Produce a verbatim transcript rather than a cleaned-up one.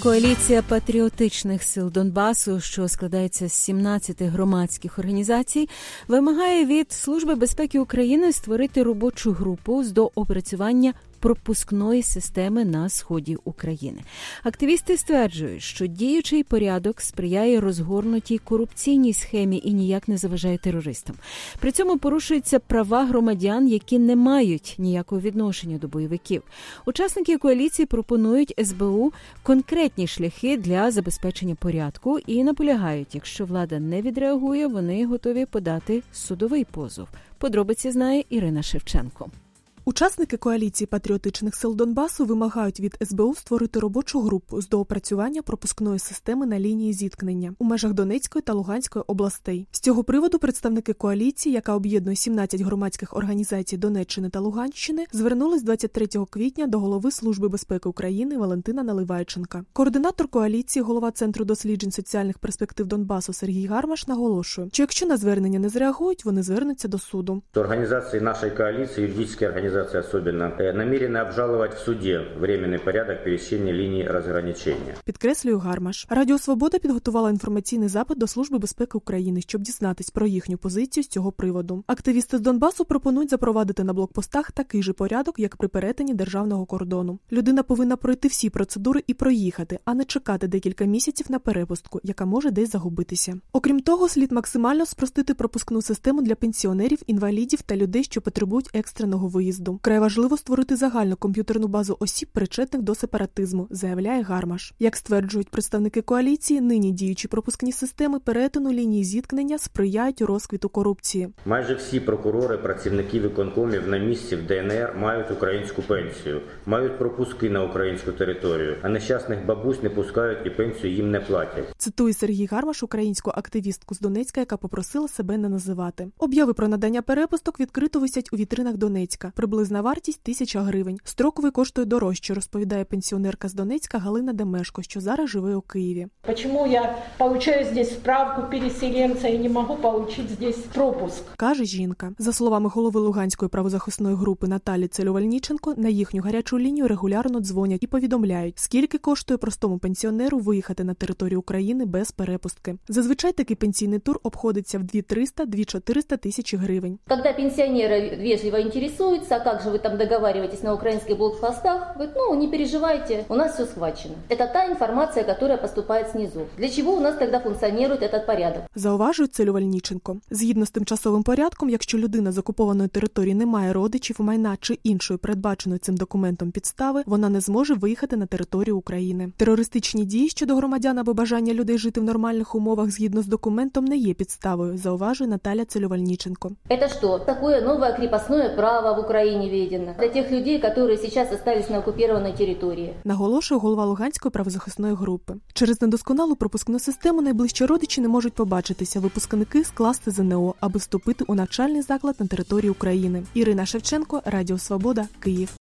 Коаліція патріотичних сил Донбасу, що складається з сімнадцяти громадських організацій, вимагає від Служби безпеки України створити робочу групу з доопрацювання пропускної системи на сході України. Активісти стверджують, що діючий порядок сприяє розгорнутій корупційній схемі і ніяк не заважає терористам. При цьому порушуються права громадян, які не мають ніякого відношення до бойовиків. Учасники коаліції пропонують ес бе у конкретні шляхи для забезпечення порядку і наполягають, якщо влада не відреагує, вони готові подати судовий позов. Подробиці знає Ірина Шевченко. Учасники коаліції патріотичних сил Донбасу вимагають від ес бе у створити робочу групу з доопрацювання пропускної системи на лінії зіткнення у межах Донецької та Луганської областей. З цього приводу представники коаліції, яка об'єднує сімнадцять громадських організацій Донеччини та Луганщини, звернулись двадцять третього квітня до голови Служби безпеки України Валентина Наливайченка. Координатор коаліції, голова Центру досліджень соціальних перспектив Донбасу Сергій Гармаш наголошує, що якщо на звернення не зреагують, вони звернуться до суду. Організації нашої коаліції, юридичні організації особенно, намерены обжаловать в суде временный порядок пересечения линии разграничения. Підкреслює Гармаш. Радіо Свобода підготувала інформаційний запит до Служби безпеки України, щоб дізнатись про їхню позицію з цього приводу. Активісти з Донбасу пропонують запровадити на блокпостах такий же порядок, як при перетині державного кордону. Людина повинна пройти всі процедури і проїхати, а не чекати декілька місяців на перепустку, яка може десь загубитися. Окрім того, слід максимально спростити пропускну систему для пенсіонерів, інвалідів та людей, що потребують екстреного виїзду. Вкрай важливо створити загальну комп'ютерну базу осіб, причетних до сепаратизму, заявляє Гармаш. Як стверджують представники коаліції, нині діючі пропускні системи перетину лінії зіткнення сприяють розквіту корупції. Майже всі прокурори, працівники виконкомів на місці в де ен ер мають українську пенсію, мають пропуски на українську територію, а нещасних бабусь не пускають і пенсію їм не платять. Цитує Сергій Гармаш українську активістку з Донецька, яка попросила себе не називати. Обяви про надання перепусток відкрито висять у вітринах Донецька. Приблизна вартість – тисяча гривень. Строковий коштує дорожче, розповідає пенсіонерка з Донецька Галина Демешко, що зараз живе у Києві. Чому я отримую тут справку переселенця і не можу отримати тут пропуск? Каже жінка. За словами голови Луганської правозахисної групи Наталі Целювальніченко, на їхню гарячу лінію регулярно дзвонять і повідомляють, скільки коштує простому пенсіонеру виїхати на територію України без перепустки. Зазвичай такий пенсійний тур обходиться в дві триста - дві чотириста тисячі гривень. Коли пенсіонери вежливо інтересуються, а как же вы там договариваетесь на украинских блокпостах? Говорит, ну, не переживайте, у нас все схвачено. Это та информация, которая поступает снизу. Для чего у нас тогда функционирует этот порядок? Зауважує Целювальніченко. Згідно з тимчасовим порядком, якщо людина з окупованої території не має родичів, майна чи іншої передбаченої цим документом підстави, вона не зможе виїхати на територію України. Терористичні дії щодо громадян або бажання людей жити в нормальних умовах згідно з документом не є підставою, зауважує Наталя Целювальніченко. Это что? Такое новое крепостное право в Украине введено для тех людей, которые сейчас остались на оккупированной территории. Наголошує голова Луганської правозахисної групи. Через недосконалу пропускну систему найближчі родичі не можуть побачитися, випускники скласти зе не о, аби вступити у навчальний заклад на території України. Ірина Шевченко, Радіо Свобода, Київ.